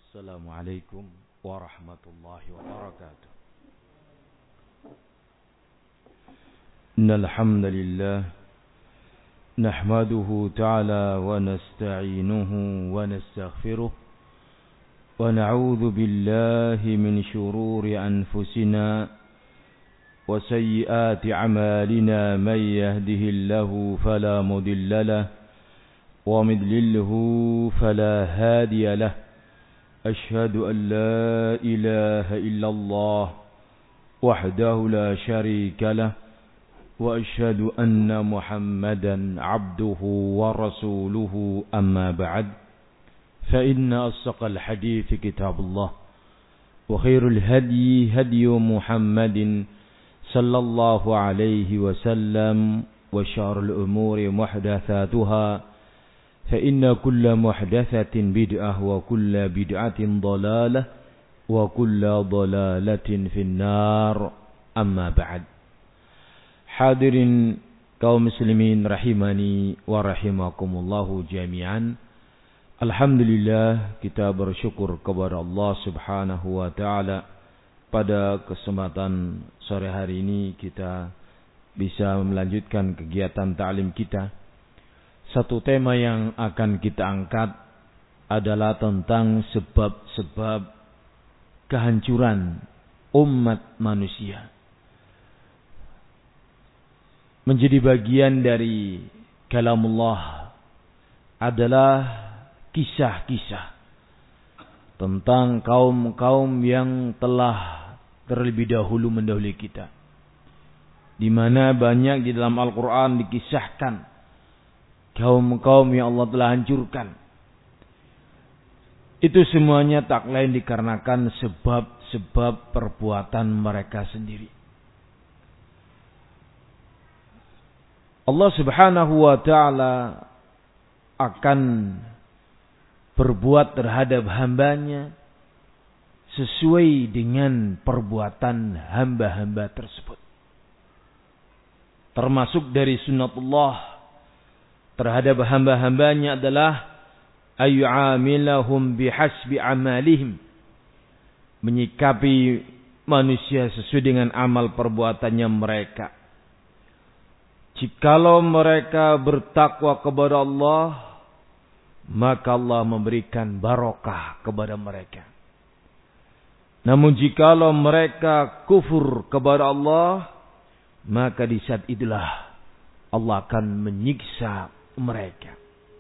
السلام عليكم ورحمة الله وبركاته. إن الحمد لله نحمده تعالى ونستعينه ونستغفره ونعوذ بالله من شرور أنفسنا وسيئات أعمالنا من يهده الله فلا مضل له ومن يضلله فلا هادي له. أشهد أن لا إله إلا الله وحده لا شريك له وأشهد أن محمدا عبده ورسوله. أما بعد فإن أصدق الحديث كتاب الله وخير الهدي هدي محمد صلى الله عليه وسلم وشر الأمور محدثاتها فإن كل محدثة بدعة وكل بدعة ضلالة وكل ضلالة في النار. أما بعد. Hadirin kaum muslimin rahimani wa rahimakumullahu jami'an. Alhamdulillah, kita bersyukur kepada Allah Subhanahu wa taala pada kesempatan sore hari ini kita bisa melanjutkan kegiatan ta'lim kita. Satu tema yang akan kita angkat adalah tentang sebab-sebab kehancuran umat manusia. Menjadi bagian dari kalamullah adalah kisah-kisah tentang kaum-kaum yang telah terlebih dahulu mendahului kita, di mana banyak di dalam Al-Quran dikisahkan kaum-kaum yang Allah telah hancurkan. Itu semuanya tak lain dikarenakan sebab-sebab perbuatan mereka sendiri. Allah Subhanahu wa ta'ala akan berbuat terhadap hambanya sesuai dengan perbuatan hamba-hamba tersebut. Termasuk dari sunnatullah terhadap hamba-hambanya adalah ayyu'amilahum bihasbi amalihim, menyikapi manusia sesuai dengan amal perbuatannya mereka. Jikalau mereka bertakwa kepada Allah, maka Allah memberikan barokah kepada mereka. Namun jikalau mereka kufur kepada Allah, maka di saat itulah Allah akan menyiksa mereka.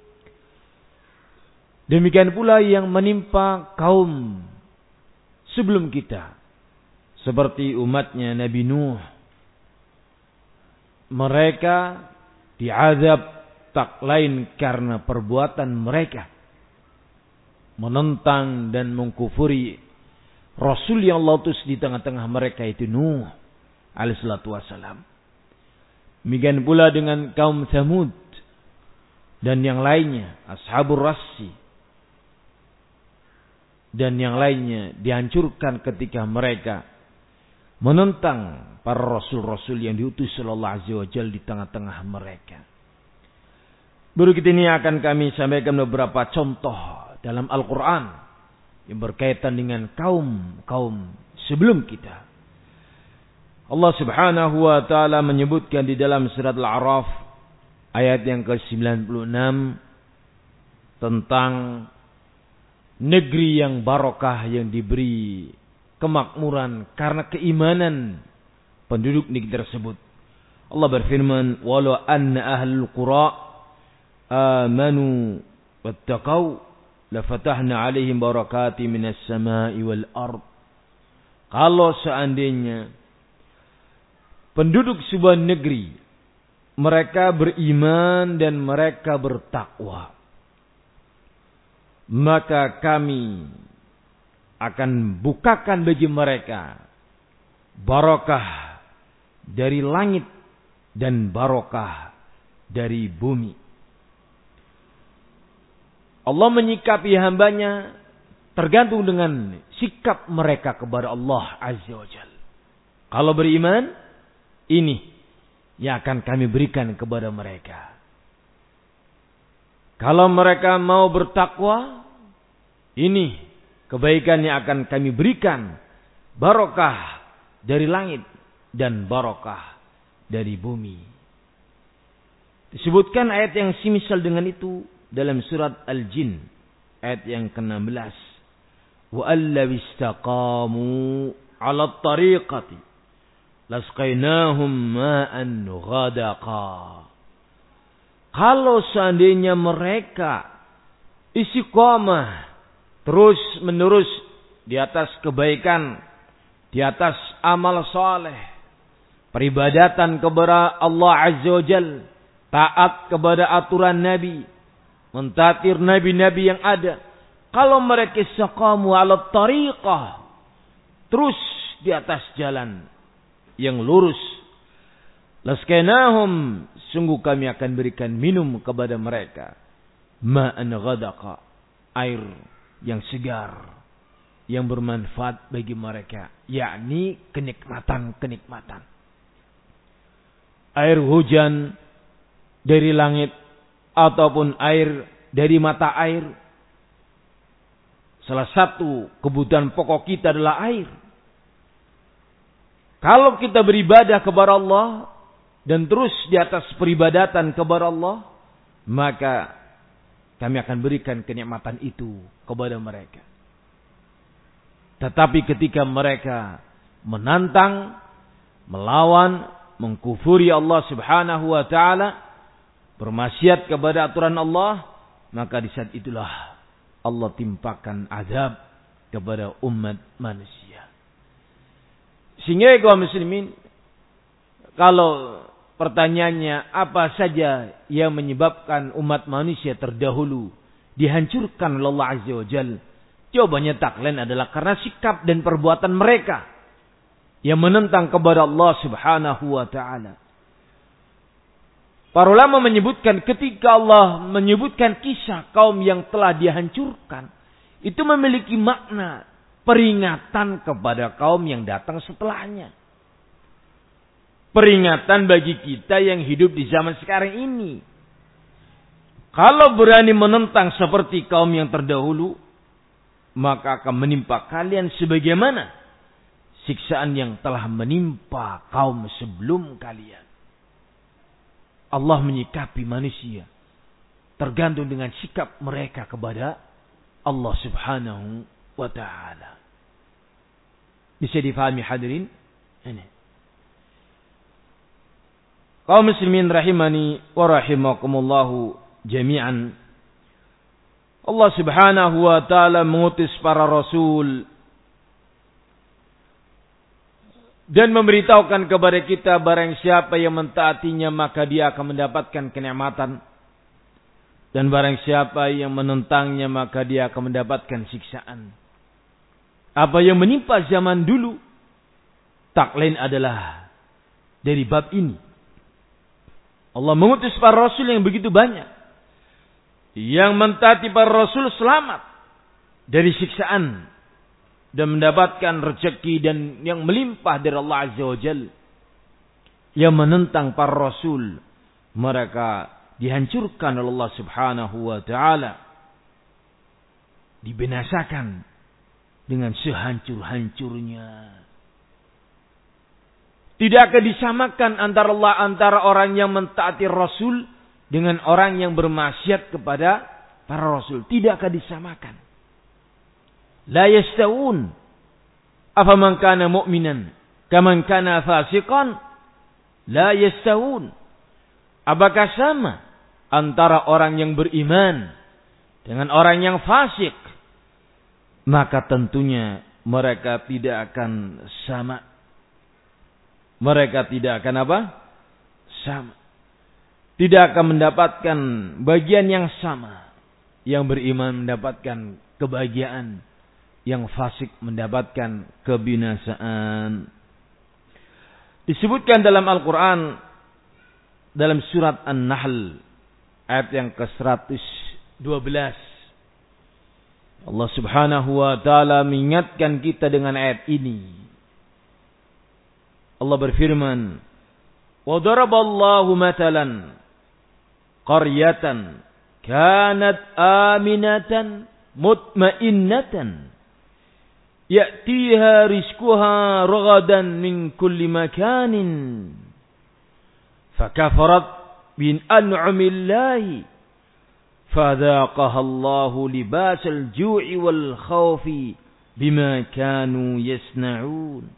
Demikian pula yang menimpa kaum sebelum kita, seperti umatnya Nabi Nuh. Mereka diazab tak lain karena perbuatan mereka menentang dan mengkufuri Rasul yang Allah utus di tengah-tengah mereka, itu Nuh alaihissalatu wassalam. Demikian pula dengan kaum Tsamud dan yang lainnya, Ashabur Rassi dan yang lainnya, dihancurkan ketika mereka menentang para rasul-rasul yang diutus sallallahu alaihi wasallam di tengah-tengah mereka. Berikut ini akan kami sampaikan beberapa contoh dalam Al-Quran yang berkaitan dengan kaum sebelum kita. Allah Subhanahu wa ta'ala menyebutkan di dalam surat Al-A'raf ayat yang ke-96 tentang negeri yang barokah yang diberi kemakmuran karena keimanan penduduk negeri tersebut. Allah berfirman, "Walau anna ahlul qura amanu wattaqau lafatahna 'alaihim barakatin minas sama'i wal ard." Kalau seandainya penduduk sebuah negeri mereka beriman dan mereka bertakwa, maka kami akan bukakan bagi mereka barakah dari langit dan barakah dari bumi. Allah menyikapi hambanya tergantung dengan sikap mereka kepada Allah Azza wa Jalla. Kalau beriman, ini yang akan kami berikan kepada mereka. Kalau mereka mau bertakwa, ini kebaikan yang akan kami berikan barokah dari langit dan barokah dari bumi. Disebutkan ayat yang semisal dengan itu dalam surat Al-Jin ayat yang ke-16. Wa allaw istaqamu 'ala at-tariqati lasqainahum ma'an ghadaqa. Kalau seandainya mereka istiqamah terus menerus di atas kebaikan, di atas amal saleh, peribadatan kepada Allah Azza wa Jalla, taat kepada aturan Nabi, mentaati nabi-nabi yang ada. Kalau mereka istiqamu 'ala tariqah, terus di atas jalan yang lurus, lasqainahum, sungguh kami akan berikan minum kepada mereka ma'an ghadaqa, air yang segar, yang bermanfaat bagi mereka, yakni kenikmatan-kenikmatan. Air hujan dari langit ataupun air dari mata air. Salah satu kebutuhan pokok kita adalah air. Kalau kita beribadah kepada Allah dan terus di atas peribadatan kepada Allah, maka kami akan berikan kenikmatan itu kepada mereka. Tetapi ketika mereka menantang, melawan, mengkufuri Allah Subhanahu wa taala, bermaksiat kepada aturan Allah, maka di saat itulah Allah timpakan azab kepada umat manusia. Sehingga kaum muslimin, kalau pertanyaannya apa saja yang menyebabkan umat manusia terdahulu dihancurkan oleh Allah Azza wa Jalla, jawabannya tak lain adalah karena sikap dan perbuatan mereka yang menentang kepada Allah Subhanahu wa taala. Para ulama menyebutkan ketika Allah menyebutkan kisah kaum yang telah dihancurkan, itu memiliki makna peringatan kepada kaum yang datang setelahnya. Peringatan bagi kita yang hidup di zaman sekarang ini. Kalau berani menentang seperti kaum yang terdahulu, maka akan menimpa kalian sebagaimana siksaan yang telah menimpa kaum sebelum kalian. Allah menyikapi manusia tergantung dengan sikap mereka kepada Allah Subhanahu wa ta'ala. Bisa difahami hadirin? Ini. Kaum muslimin rahimani wa rahimakumullahu jami'an. Allah Subhanahu wa ta'ala mengutus para rasul dan memberitahukan kepada kita barang siapa yang mentaatinya maka dia akan mendapatkan kenikmatan, dan barang siapa yang menentangnya maka dia akan mendapatkan siksaan. Apa yang menimpa zaman dulu tak lain adalah dari bab ini. Allah mengutus para rasul yang begitu banyak, yang mentaati para rasul selamat dari siksaan dan mendapatkan rezeki dan yang melimpah dari Allah Azza wa Jalla. Yang menentang para rasul, mereka dihancurkan oleh Allah Subhanahu wa ta'ala, dibinasakan dengan sehancur-hancurnya. Tidak akan disamakan antara orang yang mentaati rasul dengan orang yang bermaksiat kepada para rasul. Tidak akan disamakan. La yastawun. Afaman kana mu'minan kaman kana fasiqan. La yastawun. Apakah sama antara orang yang beriman dengan orang yang fasik? Maka tentunya mereka tidak akan sama. Mereka tidak akan apa? Sama. Tidak akan mendapatkan bagian yang sama. Yang beriman mendapatkan kebahagiaan, yang fasik mendapatkan kebinasaan. Disebutkan dalam Al-Quran, dalam surat An-Nahl, ayat yang ke-112. Allah Subhanahu wa ta'ala mengingatkan kita dengan ayat ini. Allah berfirman, وَضَرَبَ اللَّهُ مَثَلًا قَرْيَةً كَانَتْ آمِنَةً مُطْمَئِنَّةً ya'tiha rizquha ragadan min kulli makanin fakafarat bin an'amillahi fadhaqaha Allahu libasal ju'i wal khawfi bima kanu yasna'un.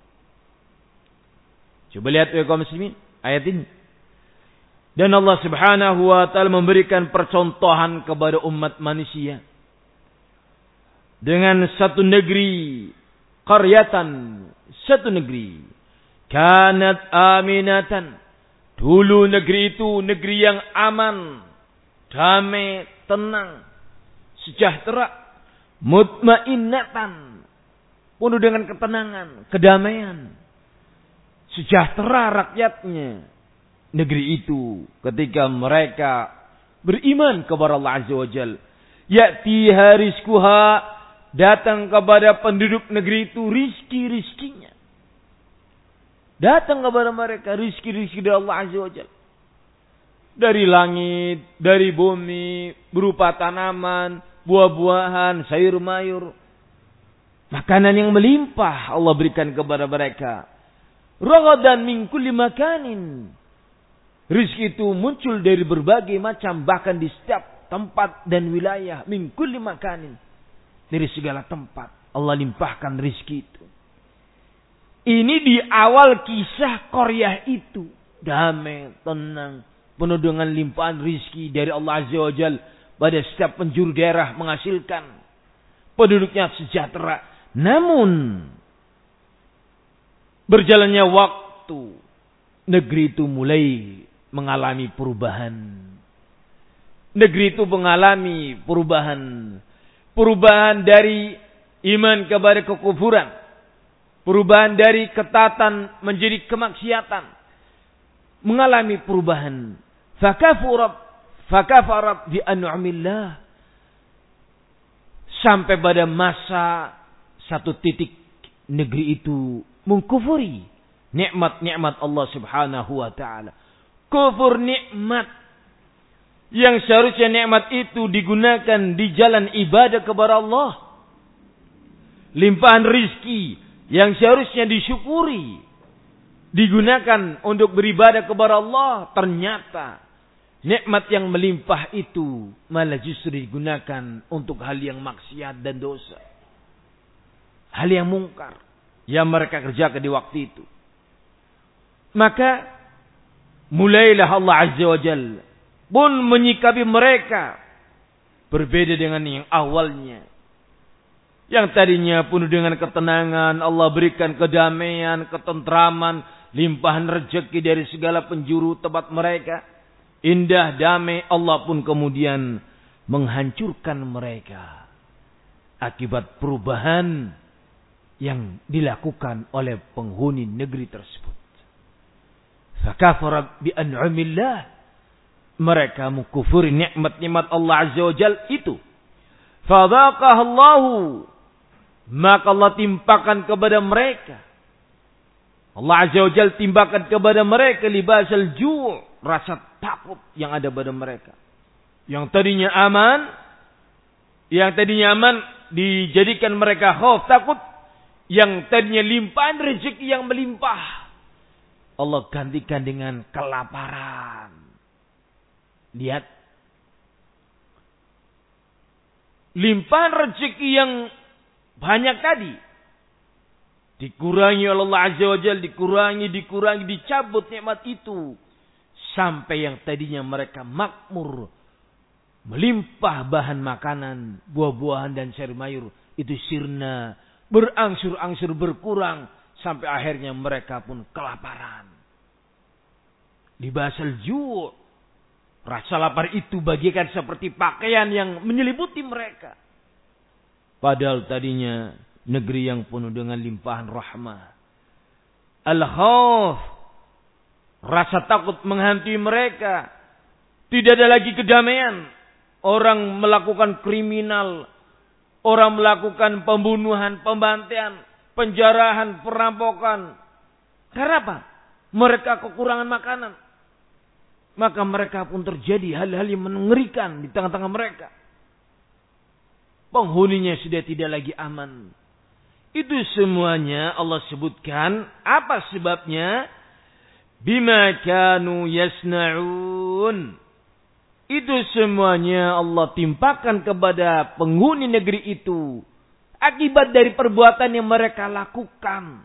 Coba lihat ya kaum muslimin ayat ini. Dan Allah Subhanahu wa taala memberikan percontohan kepada umat manusia dengan satu negeri, qaryatan, satu negeri, kanat aminatan. Dulu negeri itu negeri yang aman, damai, tenang, sejahtera, mutmainnatan, penuh dengan ketenangan, kedamaian, sejahtera rakyatnya. Negeri itu ketika mereka beriman kepada Allah Azza wa Jalla, ya'tiha rizquha, datang kepada penduduk negeri itu rizki-rizkinya. Datang kepada mereka rizki-rizki dari Allah Azza wa Jalla. Dari langit, dari bumi, berupa tanaman, buah-buahan, sayur-mayur. Makanan yang melimpah Allah berikan kepada mereka. Ragadan min kulli makanin. Rizki itu muncul dari berbagai macam, bahkan di setiap tempat dan wilayah. Min kulli makanin. Dari segala tempat Allah limpahkan rizki itu. Ini di awal kisah Qaryah itu. Damai, tenang, penuh dengan limpahan rizki dari Allah Azza wa Jalla. Pada setiap penjuru daerah menghasilkan. Penduduknya sejahtera. Namun berjalannya waktu, negeri itu mulai mengalami perubahan. Negeri itu mengalami perubahan. Perubahan dari iman kepada kekufuran. Perubahan dari ketaatan menjadi kemaksiatan. Mengalami perubahan. Fakafarat bi an'amillah. Sampai pada masa satu titik negeri itu mengkufuri nikmat-nikmat Allah Subhanahu wa taala. Kufur nikmat yang seharusnya nikmat itu digunakan di jalan ibadah kepada Allah. Limpahan rizki yang seharusnya disyukuri digunakan untuk beribadah kepada Allah, ternyata nikmat yang melimpah itu malah justru digunakan untuk hal yang maksiat dan dosa. Hal yang mungkar yang mereka kerjakan di waktu itu. Maka mulailah Allah Azza wa Jalla pun menyikapi mereka berbeda dengan yang awalnya. Yang tadinya penuh dengan ketenangan, Allah berikan kedamaian, ketentraman, limpahan rezeki dari segala penjuru tempat mereka. Indah, damai, Allah pun kemudian menghancurkan mereka. Akibat perubahan yang dilakukan oleh penghuni negeri tersebut. Fakafarat bi an'amillah. Mereka mengkufuri nikmat-nikmat Allah Azza wa Jalla itu. Fadhaqahallahu. Maka Allah timpakan kepada mereka. Allah Azza wa Jalla timpakan kepada mereka libasal ju', rasa takut yang ada pada mereka. Yang tadinya aman dijadikan mereka khauf, takut. Yang tadinya limpahan rezeki yang melimpah, Allah gantikan dengan kelaparan. Lihat. Limpahan rezeki yang banyak tadi dikurangi oleh Allah Azza wa Jalla, dikurangi, dicabut nikmat itu. Sampai yang tadinya mereka makmur, melimpah bahan makanan, buah-buahan dan sayur mayur, itu sirna, berangsur-angsur berkurang. Sampai akhirnya mereka pun kelaparan. Libasal ju'. Rasa lapar itu bagikan seperti pakaian yang menyelimuti mereka. Padahal tadinya negeri yang penuh dengan limpahan rahmah. Al-khawf. Rasa takut menghantui mereka. Tidak ada lagi kedamaian. Orang melakukan kriminal. Orang melakukan pembunuhan, pembantaian, penjarahan, perampokan. Karena apa? Mereka kekurangan makanan. Maka mereka pun terjadi hal-hal yang mengerikan di tengah-tengah mereka. Penghuninya sudah tidak lagi aman. Itu semuanya Allah sebutkan. Apa sebabnya? Bima kanu yasna'un. Itu semuanya Allah timpakan kepada penghuni negeri itu. Akibat dari perbuatan yang mereka lakukan.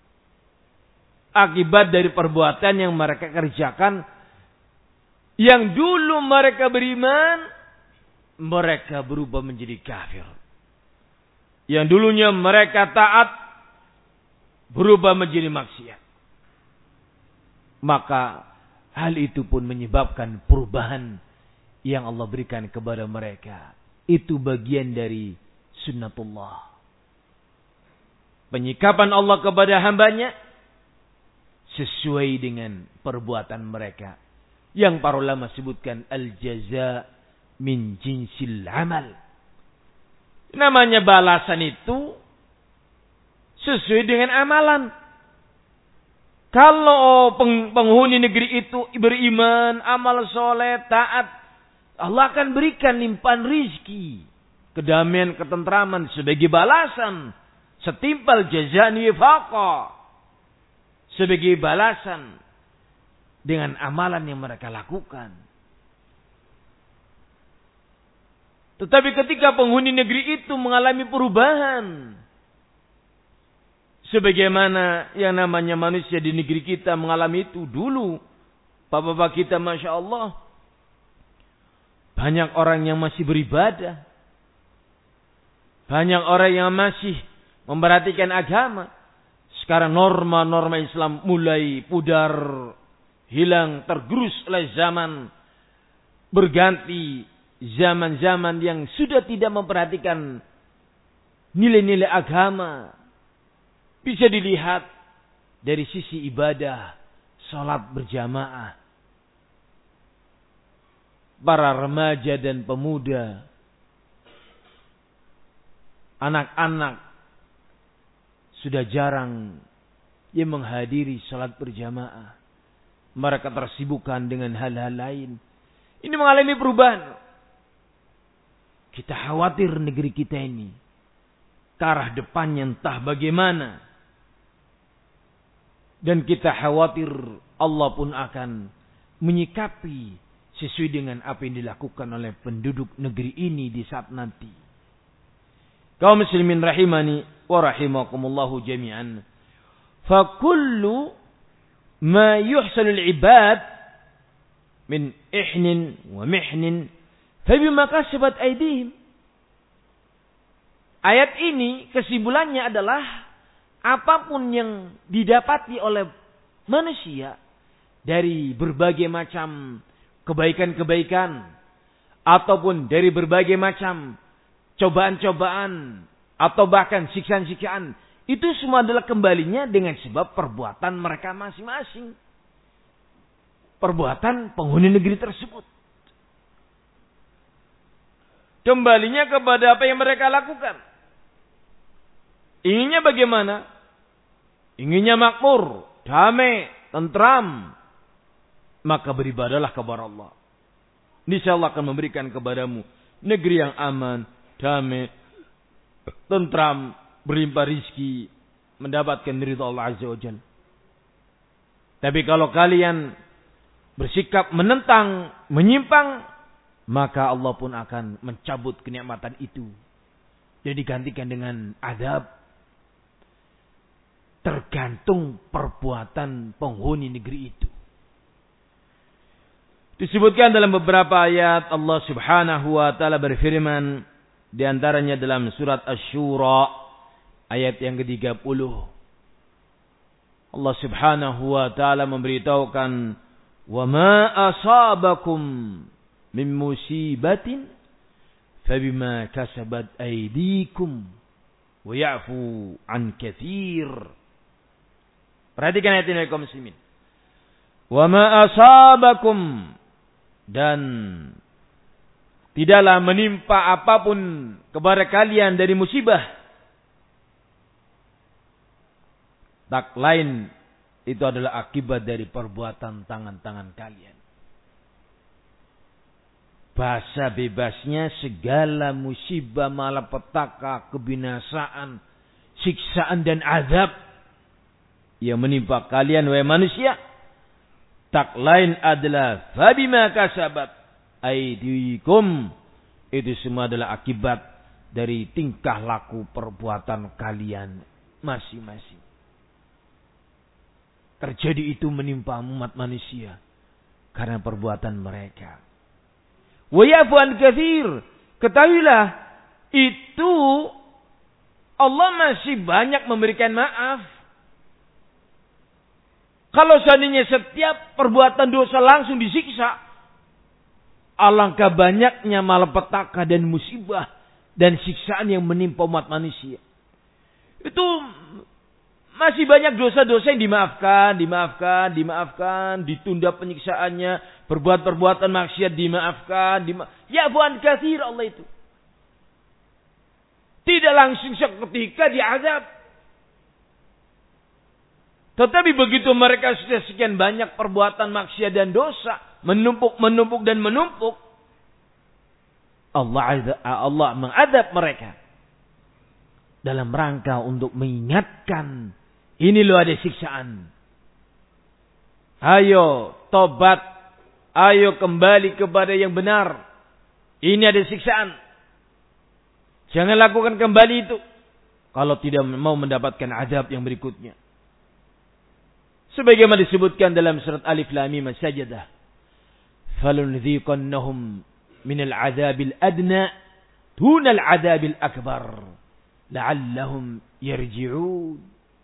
Akibat dari perbuatan yang mereka kerjakan. Yang dulu mereka beriman, mereka berubah menjadi kafir. Yang dulunya mereka taat, berubah menjadi maksiat. Maka hal itu pun menyebabkan perubahan yang Allah berikan kepada mereka. Itu bagian dari sunnatullah. Penyikapan Allah kepada hambanya sesuai dengan perbuatan mereka. Yang para ulama sebutkan al-jaza min jinsil amal. Namanya balasan itu sesuai dengan amalan. Kalau penghuni negeri itu beriman, amal soleh, taat, Allah akan berikan limpahan rizki, kedamaian, ketentraman sebagai balasan. Setimpal jazaan wifaqa. Sebagai balasan dengan amalan yang mereka lakukan. Tetapi ketika penghuni negeri itu mengalami perubahan, sebagaimana yang namanya manusia di negeri kita mengalami itu dulu, bapak-bapak kita Masya Allah, banyak orang yang masih beribadah, banyak orang yang masih memperhatikan agama. Sekarang norma-norma Islam mulai pudar, hilang, tergerus oleh zaman. Berganti zaman-zaman yang sudah tidak memperhatikan nilai-nilai agama. Bisa dilihat dari sisi ibadah, salat berjamaah. Para remaja dan pemuda, anak-anak sudah jarang yang menghadiri salat berjamaah. Mereka tersibukkan dengan hal-hal lain. Ini mengalami perubahan. Kita khawatir negeri kita ini ke arah depannya entah bagaimana. Dan kita khawatir Allah pun akan menyikapi sesuai dengan apa yang dilakukan oleh penduduk negeri ini di saat nanti. Kaum muslimin rahimani wa rahimakumullahu jami'an. Fa kullu ma yuhsalu al-ibad min ihnin wa mihnin fa bima kasabat aydihim. Ayat ini kesimpulannya adalah apapun yang didapati oleh manusia dari berbagai macam kebaikan-kebaikan ataupun dari berbagai macam cobaan-cobaan atau bahkan siksaan-siksaan, itu semua adalah kembalinya dengan sebab perbuatan mereka masing-masing. Perbuatan penghuni negeri tersebut. Kembalinya kepada apa yang mereka lakukan. Inginnya bagaimana? Inginnya makmur, damai, tentram. Maka beribadalah kepada Allah. Niscaya Allah akan memberikan kepadamu negeri yang aman, damai, tentram, berlimpah rizki, mendapatkan ridha Allah Azza wa Jalla. Tapi kalau kalian bersikap menentang, menyimpang, maka Allah pun akan mencabut kenikmatan itu dan digantikan dengan azab. Tergantung perbuatan penghuni negeri itu. Disebutkan dalam beberapa ayat Allah Subhanahu wa taala berfirman, di antaranya dalam surat Asy-Syura ayat yang ke-30. Allah Subhanahu wa taala memberitahukan, "Wa ma asabakum min musibatin fabima kasabat aydikum wa ya'fu an katsir." Perhatikan ayat ini kaum muslimin. Wa ma asabakum, dan tidaklah menimpa apapun kepada kalian dari musibah. Tak lain itu adalah akibat dari perbuatan tangan-tangan kalian. Bahasa bebasnya segala musibah, malapetaka, kebinasaan siksaan dan azab yang menimpa kalian wahai manusia, tak lain adalah fabima kasabat aydikum. Itu semua adalah akibat dari tingkah laku perbuatan kalian masing-masing. Terjadi itu menimpa umat manusia karena perbuatan mereka. Wa ya'fu an katsir. Ketahuilah, itu Allah masih banyak memberikan maaf. Kalau seandainya setiap perbuatan dosa langsung disiksa, alangkah banyaknya malapetaka dan musibah dan siksaan yang menimpa umat manusia. Itu masih banyak dosa-dosa yang dimaafkan, ditunda penyiksaannya, perbuatan maksiat dimaafkan, ya'fu an katsir Allah itu. Tidak langsung seketika diazab. Tetapi begitu mereka sudah sekian banyak perbuatan maksiat dan dosa, menumpuk dan menumpuk, Allah mengadab mereka dalam rangka untuk mengingatkan, ini loh ada siksaan. Ayo tobat, ayo kembali kepada yang benar. Ini ada siksaan. Jangan lakukan kembali itu kalau tidak mau mendapatkan azab yang berikutnya. Sebagaimana disebutkan dalam surat Alif Lam Mim As-Sajdah, "Falunziqannahum minal 'adzabil adna dunal 'adzabil akbar la'allahum yarji'un."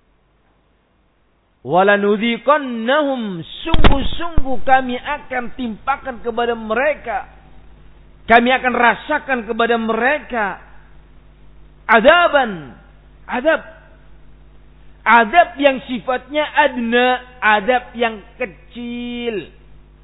Walanudhiqannahum, sungguh-sungguh kami akan timpakan kepada mereka, kami akan rasakan kepada mereka azab yang sifatnya adna, azab yang kecil.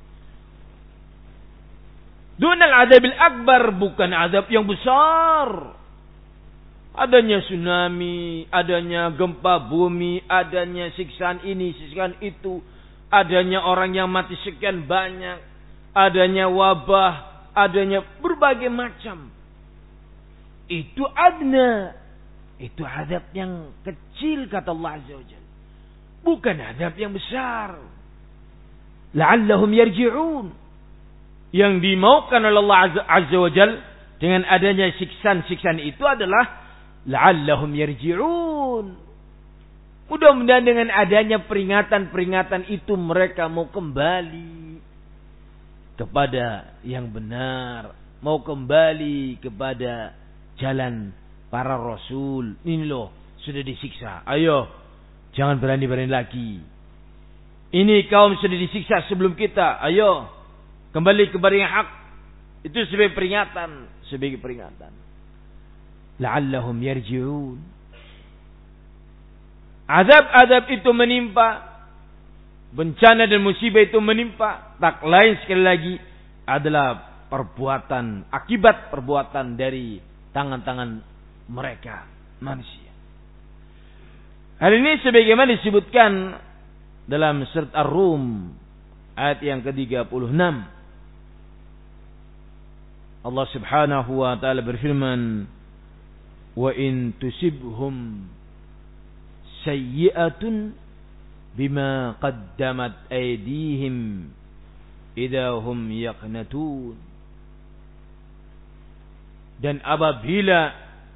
Dunal adabil akbar, bukan azab yang besar. Adanya tsunami, adanya gempa bumi, adanya siksaan ini, siksaan itu, adanya orang yang mati sekian banyak, adanya wabah, adanya berbagai macam. Itu adna, itu azab yang kecil kata Allah Azza wa Jalla, bukan azab yang besar. La'allahum yarji'un, yang dimaukan oleh Allah Azza wa Jalla dengan adanya siksaan itu adalah la'allahum yarji'un. Mudah-mudahan dengan adanya peringatan-peringatan itu mereka mau kembali kepada yang benar, mau kembali kepada jalan para rasul. Ini loh, sudah disiksa. Ayo, jangan berani-berani lagi. Ini kaum sudah disiksa sebelum kita. Ayo, kembali kepada yang hak. Itu sebagai peringatan. La'allahum yarji'un. Azab-azab itu menimpa, bencana dan musibah itu menimpa, tak lain sekali lagi adalah akibat perbuatan dari tangan-tangan mereka manusia. Hal ini sebagaimana disebutkan dalam surat Ar-Rum ayat yang ke-36. Allah Subhanahu wa taala berfirman, "Wa in tusibhum sayyi'atun bima qaddamat aydihim idahum yaqnatun." Dan apabila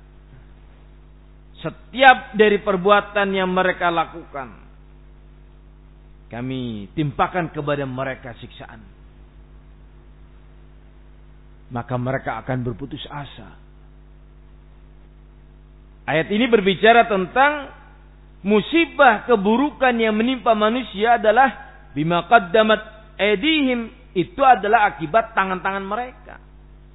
setiap dari perbuatan yang mereka lakukan, kami timpakan kepada mereka siksaan, maka mereka akan berputus asa. Ayat ini berbicara tentang musibah keburukan yang menimpa manusia adalah bima qaddamat aydihim, itu adalah akibat tangan-tangan mereka.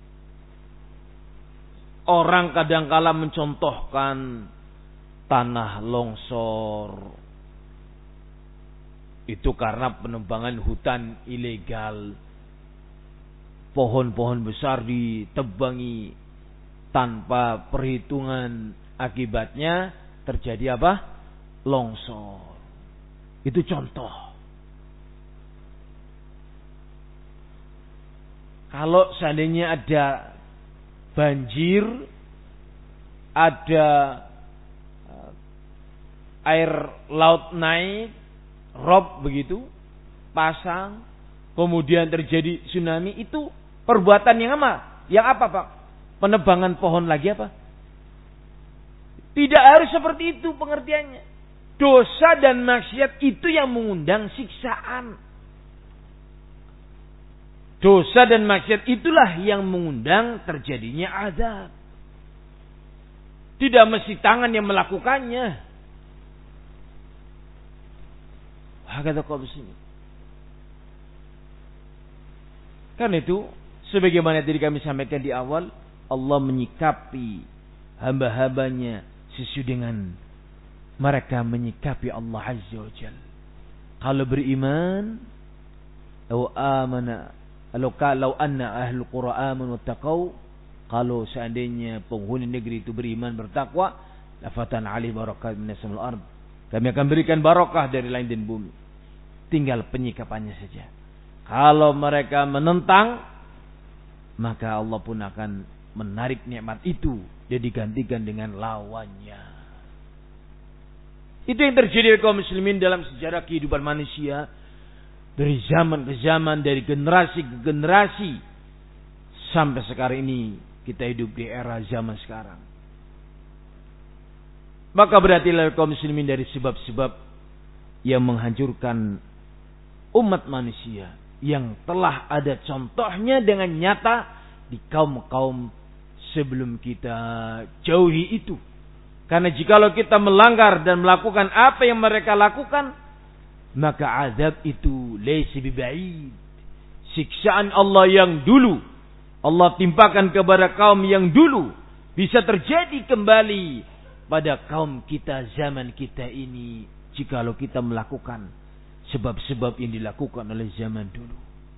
Orang kadangkala mencontohkan tanah longsor itu karena penebangan hutan ilegal. Pohon-pohon besar ditebangi tanpa perhitungan, akibatnya terjadi apa? Longsor. Itu contoh. Kalau seandainya ada banjir, ada air laut naik, rob begitu, pasang, kemudian terjadi tsunami, itu perbuatan yang apa Pak? Penebangan pohon lagi apa? Tidak harus seperti itu pengertiannya. Dosa dan maksiat itu yang mengundang siksaan. Dosa dan maksiat itulah yang mengundang terjadinya azab. Tidak mesti tangan yang melakukannya. Hakata kaum muslimin. Karena itu, sebagaimana tadi kami sampaikan di awal, Allah menyikapi hamba-hambanya sesuai dengan mereka menyikapi Allah Azza wa Jalla. Kalau beriman, kalau anna ahlul qura amanu wattaqau, kalau seandainya penghuni negeri itu beriman bertakwa, lafatan alih barakah minas samawati wal ard, kami akan berikan barakah dari langit dan bumi. Tinggal penyikapannya saja. Kalau mereka menentang, maka Allah pun akan menarik nikmat itu dan digantikan dengan lawannya. Itu yang terjadi kaum muslimin dalam sejarah kehidupan manusia. Dari zaman ke zaman, dari generasi ke generasi. Sampai sekarang ini kita hidup di era zaman sekarang. Maka berarti kaum muslimin dari sebab-sebab yang menghancurkan umat manusia. Yang telah ada contohnya dengan nyata di kaum-kaum sebelum kita jauhi itu. Karena jikalau kita melanggar dan melakukan apa yang mereka lakukan, maka azab itu laysa biba'id. Siksaan Allah yang dulu Allah timpakan kepada kaum yang dulu bisa terjadi kembali pada kaum kita zaman kita ini jikalau kita melakukan sebab-sebab yang dilakukan oleh zaman dulu.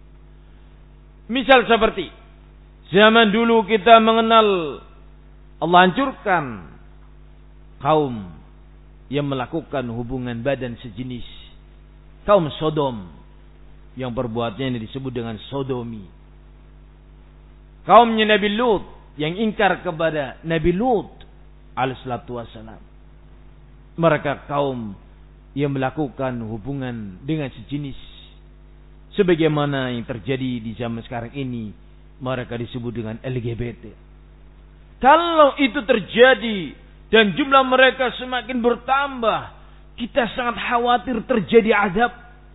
Misal seperti zaman dulu kita mengenal Allah hancurkan kaum yang melakukan hubungan badan sejenis. Kaum Sodom yang perbuatannya disebut dengan sodomi. Kaumnya Nabi Lut yang ingkar kepada Nabi Lut alaihissalatu wassalam. Mereka kaum yang melakukan hubungan dengan sejenis. Sebagaimana yang terjadi di zaman sekarang ini, mereka disebut dengan LGBT. Kalau itu terjadi dan jumlah mereka semakin bertambah, kita sangat khawatir terjadi azab.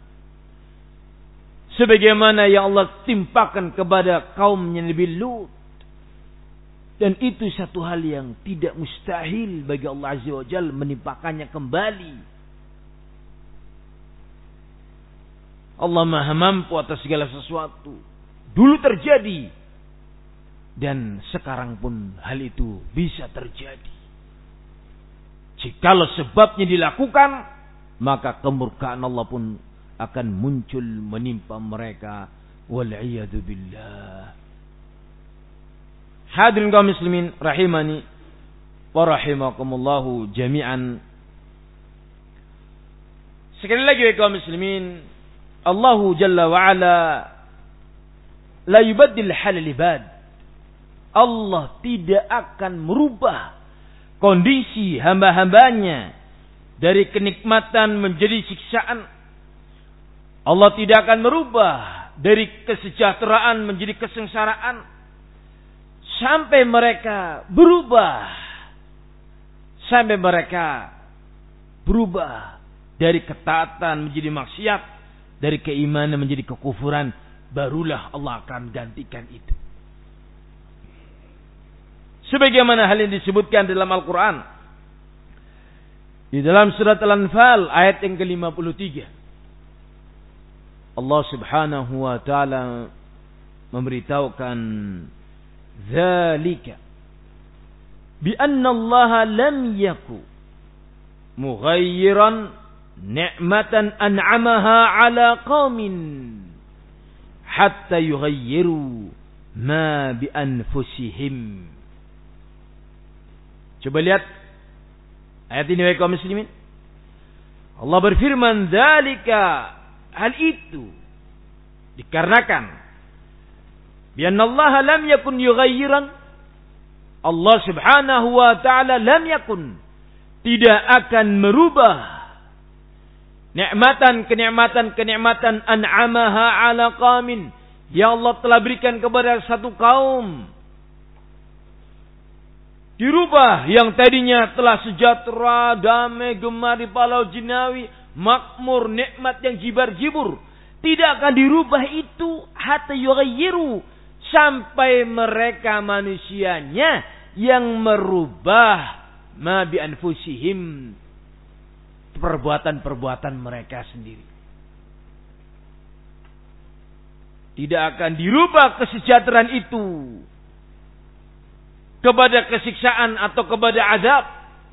Sebagaimana yang Allah timpakan kepada kaumnya Nabi Lut. Dan itu satu hal yang tidak mustahil bagi Allah Azza wa Jalla menimpakannya kembali. Allah Maha mampu atas segala sesuatu. Dulu terjadi. Dan sekarang pun hal itu bisa terjadi. Jikalau sebabnya dilakukan, maka kemurkaan Allah pun akan muncul menimpa mereka. Wal'iyadu billah. Hadirin kaum muslimin rahimani wa rahimakumullahu jami'an. Sekali lagi kaum muslimin, Allah Jalla wa Ala la yubaddil halal ibad. Allah tidak akan merubah kondisi hamba-hambanya dari kenikmatan menjadi siksaan. Allah tidak akan merubah dari kesejahteraan menjadi kesengsaraan. Sampai mereka berubah. Sampai mereka berubah dari ketaatan menjadi maksiat, dari keimanan menjadi kekufuran, barulah Allah akan gantikan itu. Sebagaimana hal yang disebutkan dalam Al-Quran. Di dalam surat Al-Anfal ayat yang ke-53. Allah subhanahu wa ta'ala memberitahukan Zalika Bi'anna Allah lam yaku Mughayyiran Ni'matan an'amaha ala qawmin Hatta yughayyiru Ma bi'anfusihim. Coba lihat ayat ini wahai kaum muslimin. Allah berfirman, "Dzalika," hal itu dikarenakan bi'annallaha lam yakun yughayyiran, Allah subhanahu wa ta'ala lam yakun, tidak akan merubah kenikmatan an'amaha ala qaumin yang Allah telah berikan kepada satu kaum. Dirubah yang tadinya telah sejahtera, damai, gemar di Palau Jinawi, makmur, nikmat yang jibar-jibur. Tidak akan dirubah itu hatta yughayyiru, sampai mereka manusianya yang merubah ma bi anfusihim, perbuatan-perbuatan mereka sendiri. Tidak akan dirubah kesejahteraan itu kepada kesiksaan atau kepada azab,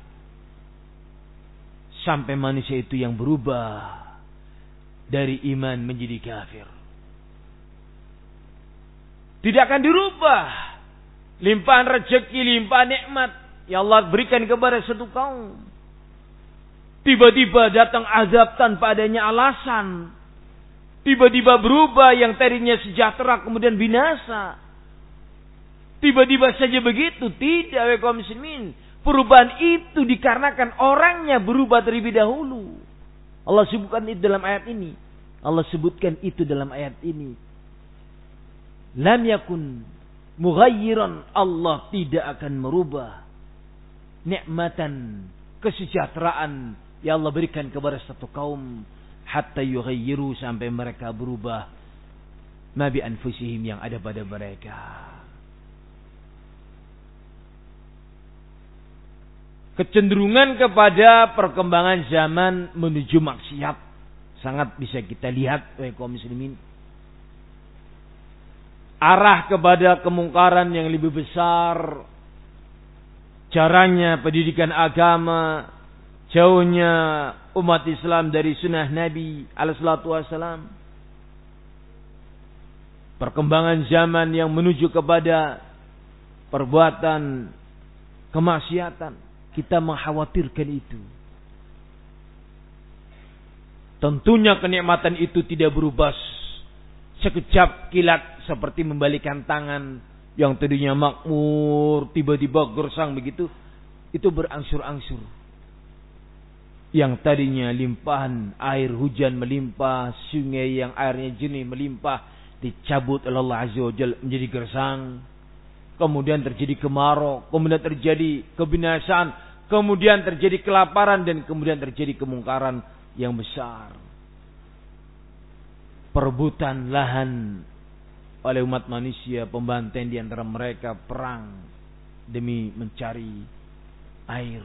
sampai manusia itu yang berubah dari iman menjadi kafir. Tidak akan dirubah limpahan rezeki, limpahan nikmat yang Allah berikan kepada satu kaum. Tiba-tiba datang azab tanpa adanya alasan. Tiba-tiba berubah yang tadinya sejahtera kemudian binasa. Tiba-tiba saja begitu. Tidak, wahai kaum muslimin. Perubahan itu dikarenakan orangnya berubah terlebih dahulu. Allah sebutkan itu dalam ayat ini. Lam yakun mughayyiran, Allah tidak akan merubah nikmatan, kesejahteraan yang Allah berikan kepada satu kaum hatta yughayyiru, sampai mereka berubah ma bi anfusihim, yang ada pada mereka. Kecenderungan kepada perkembangan zaman menuju maksiat sangat bisa kita lihat oleh kaum muslimin. Arah kepada kemungkaran yang lebih besar, caranya pendidikan agama, jauhnya umat Islam dari sunnah Nabi alaihissalatu wassalam. Perkembangan zaman yang menuju kepada perbuatan kemaksiatan. Kita mengkhawatirkan itu. Tentunya kenikmatan itu tidak berubah sekejap kilat, seperti membalikan tangan yang tadinya makmur tiba-tiba gersang begitu. Itu berangsur-angsur. Yang tadinya limpahan air hujan melimpah, sungai yang airnya jernih melimpah, dicabut oleh Allah Azza wa Jalla menjadi gersang. Kemudian terjadi kemarau, kemudian terjadi kebinasaan, kemudian terjadi kelaparan, dan kemudian terjadi kemungkaran yang besar. Perebutan lahan oleh umat manusia, pembantaian di antara mereka, perang demi mencari air.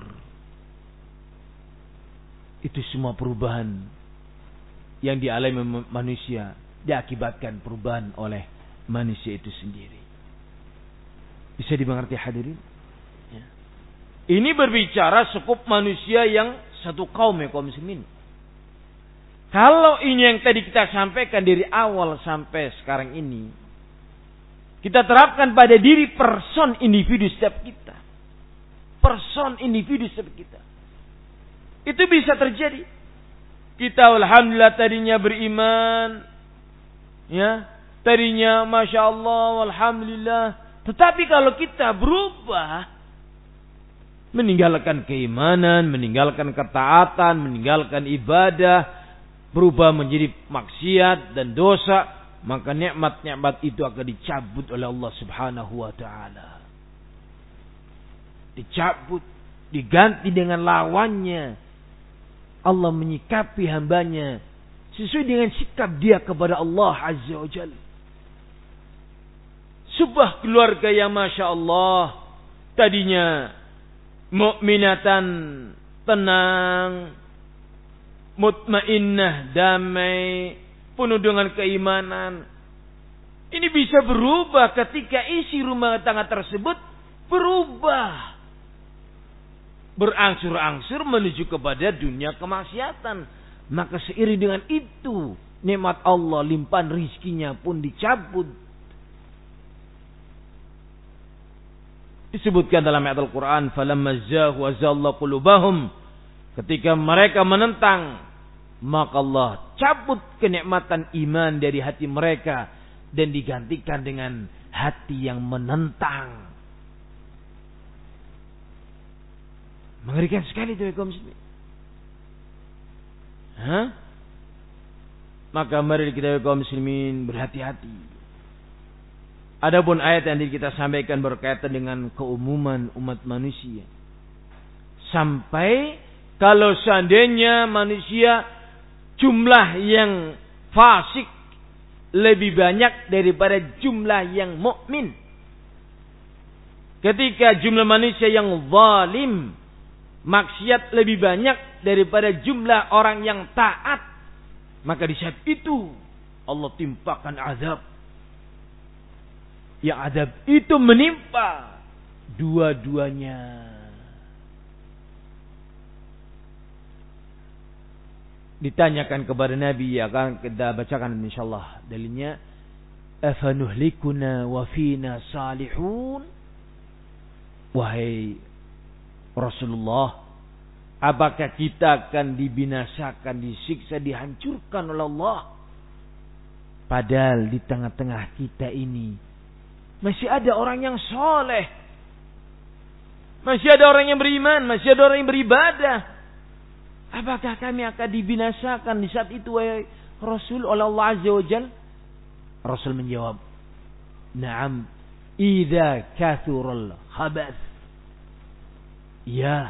Itu semua perubahan yang dialami manusia diakibatkan perubahan oleh manusia itu sendiri. Bisa dimengerti hadirin? Ya. Ini berbicara sekup manusia yang satu kaum, ya kaum muslimin. Kalau ini yang tadi kita sampaikan dari awal sampai sekarang ini, kita terapkan pada diri person individu setiap kita. Person individu setiap kita. Itu bisa terjadi. Kita alhamdulillah tadinya beriman, ya, tadinya masya Allah, alhamdulillah. Tetapi kalau kita berubah, meninggalkan keimanan, meninggalkan ketaatan, meninggalkan ibadah, berubah menjadi maksiat dan dosa, maka nikmat-nikmat itu akan dicabut oleh Allah Subhanahu wa taala. Dicabut, diganti dengan lawannya. Allah menyikapi hambanya sesuai dengan sikap dia kepada Allah Azza wa Jalla. Sebuah keluarga yang masya Allah tadinya mukminatan, tenang, mutmainnah, damai, penuh dengan keimanan. Ini bisa berubah ketika isi rumah tangga tersebut berubah, berangsur-angsur menuju kepada dunia kemaksiatan. Maka seiring dengan itu nikmat Allah, limpahan rizkinya pun dicabut. Disebutkan dalam ayat Al-Quran, falamma zaghu azalla qulubahum, ketika mereka menentang, maka Allah cabut kenikmatan iman dari hati mereka dan digantikan dengan hati yang menentang. Mengerikan sekali itu kaum muslimin. Maka mari kita kaum muslimin berhati-hati. Adapun ayat yang kita sampaikan berkaitan dengan keumuman umat manusia. Sampai kalau seandainya manusia jumlah yang fasik lebih banyak daripada jumlah yang mukmin. Ketika jumlah manusia yang zalim, maksiat lebih banyak daripada jumlah orang yang taat, maka di saat itu Allah timpakan azab. Yang azab itu menimpa dua-duanya. Ditanyakan kepada Nabi, akan kita bacakan insyaallah dalilnya, afanuhlikuna wa fina salihun. Wahai Rasulullah, apakah kita akan dibinasakan, disiksa, dihancurkan oleh Allah, padahal di tengah-tengah kita ini masih ada orang yang soleh, masih ada orang yang beriman, masih ada orang yang beribadah. Apakah kami akan dibinasakan di saat itu, wahai Rasul, oleh Allah Azza wa Jalla? Rasul menjawab, "Na'am, idza kathural khabath." Ya,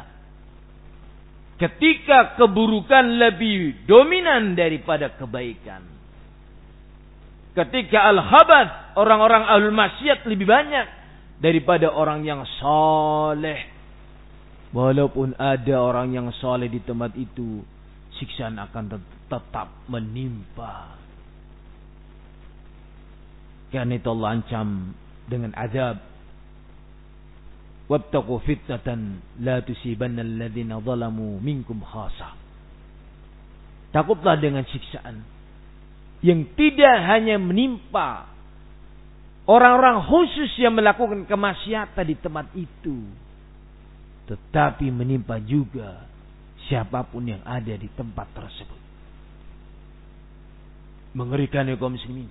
ketika keburukan lebih dominan daripada kebaikan. Ketika al-khabath, orang-orang ahlul maksiat lebih banyak daripada orang yang saleh. Walaupun ada orang yang saleh di tempat itu, siksaan akan tetap menimpa. Karena itu Allah ancam dengan azab. Wattaqu fitnatan la tusibanna alladhina zalamu minkum khassa. Takutlah dengan siksaan yang tidak hanya menimpa orang-orang khusus yang melakukan kemaksiatan di tempat itu, tetapi menimpa juga siapapun yang ada di tempat tersebut. Mengerikan ya kaum muslimin.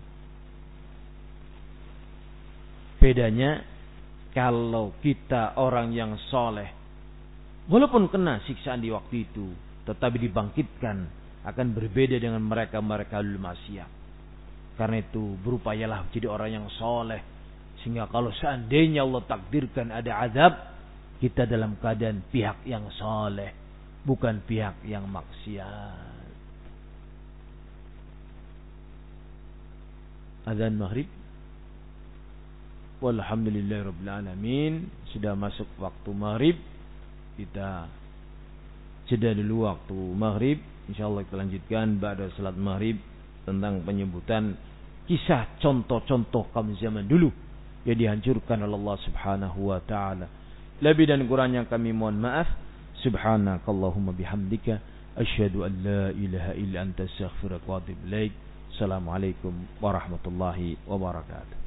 Bedanya kalau kita orang yang soleh, walaupun kena siksaan di waktu itu, tetapi dibangkitkan, akan berbeda dengan mereka ulul maksiat. Karena itu berupayalah menjadi orang yang soleh, sehingga kalau seandainya Allah takdirkan ada azab, kita dalam keadaan pihak yang soleh, bukan pihak yang maksiat. Azan maghrib. Walhamdulillahirabbil alamin. Sudah masuk waktu maghrib. Kita jeda dulu waktu maghrib. Insyaallah kita lanjutkan pada salat maghrib tentang penyebutan kisah contoh-contoh kaum zaman dulu yang dihancurkan oleh Allah Subhanahu wa taala. Lebih dan kurangnya kami mohon maaf. Subhanakallahumma bihamdika asyhadu an la ilaha illa anta astaghfiruka wa atubu ilaik. Assalamualaikum warahmatullahi wabarakatuh.